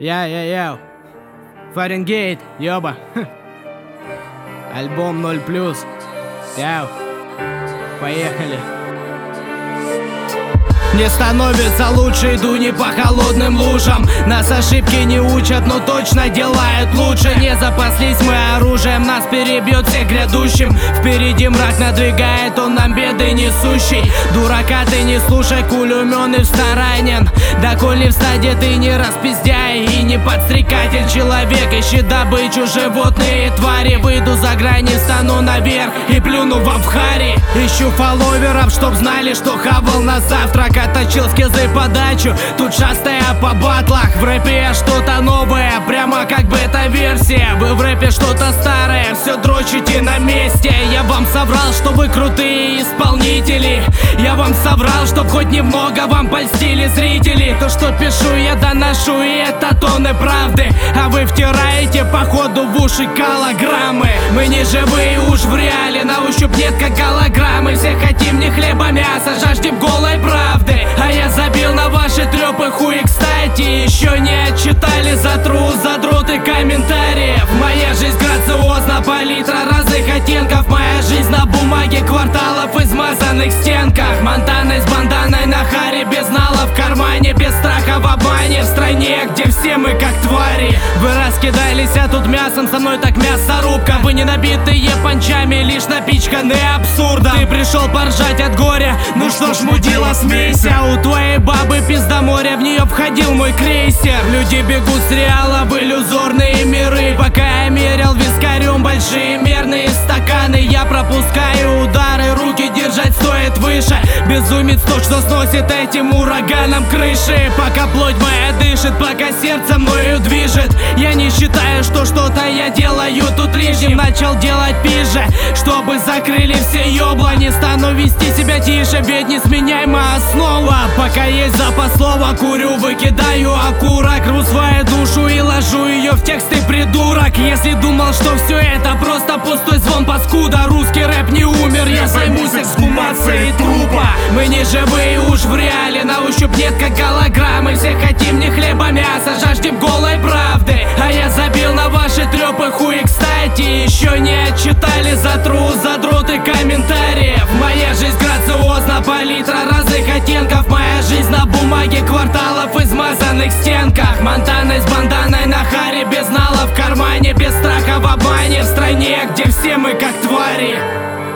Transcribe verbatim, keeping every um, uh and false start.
Я-я-я. Фаренгейт, ёба. Альбом ноль плюс. Яу. Поехали. Не становится лучше, иду не по холодным лужам. Нас ошибки не учат, но точно делают лучше. Не запаслись мы оружием, нас перебьет всех грядущим. Впереди мрак надвигает, он нам беды несущий. Дурака ты не слушай, куль умен и всторонен. Да коль не в стаде ты не распиздяй и не подстрекатель. Человек ищет добычу, животные твари. Выйду за грани, встану наверх и плюну вам в хари. Ищу фолловеров, чтоб знали, что хавал на завтрак. Отточил скиллзы подачу, тут шастая по батлах. В рэпе я что-то новое, прямо как бета-версия. Вы в рэпе что-то старое, все дрочите на месте. Я вам соврал, что вы крутые исполнители. Я вам соврал, чтоб хоть немного вам польстили зрители. То, что пишу, я доношу, и это тонны правды. А вы втираете походу в уши голограммы. Мы не живые уж в реале, на ощупь нет как голограммы. Все хотим не хлеба, мяса, жаждем голой правды. А я забил на ваши трёпы хуи, кстати. Еще не отчитали за трус, задроты комментариев. Моя жизнь грациозна, палитра разных оттенков. Моя жизнь на бумаге кварталов, измазанных стенках. Монтаны с банданой на харе, без нала в кармане, без страха в обмане. В стране, где все мы как твари. Вы раскидались, а тут мясом, со мной так мясорубка. Вы не набитые панчами, лишь напичканы абсурдом. Ты пришел поржать от горя, ну что ж, мудила, смейся. У твоей бабы пизда моря, в нее входил мой крейсер. Люди бегут с реала в иллюзорные миры. Пока я мерял вискарем большие мерные стаканы, я пропускаю удары, руки держать стоит выше. Безумец тот, что сносит этим ураганом крыши. Пока плоть моя дышит, пока сердце мною движет. Я не считаю, что что-то я делаю тут лишним. Начал делать пизже, чтобы закрыли все ёбла. Не стану вести себя тише, ведь несменяема основа. Пока есть запас слова, курю, выкидаю окурок. Рву свою душу и ложу ее в тексты, придурок. Если думал, что все это просто пустой звон, паскуда, русский рэп не умер. Я займусь эксгумацией трупа. Мы не живые уж в реале, на ощупь нет как голограммы. Все хотим не хлеба, мяса, жаждем голой правды. А я забил на ваши трёпы хуи, кстати. Еще не отчитали за трус, задроты комментариев. Моя жизнь грациозна, палитра разных оттенков. Моя жизнь на бумаге кварталов, измазанных стенках. Монтаны с банданой на харе, без нала в кармане, без страха в обмане. В стране, где все мы как твари.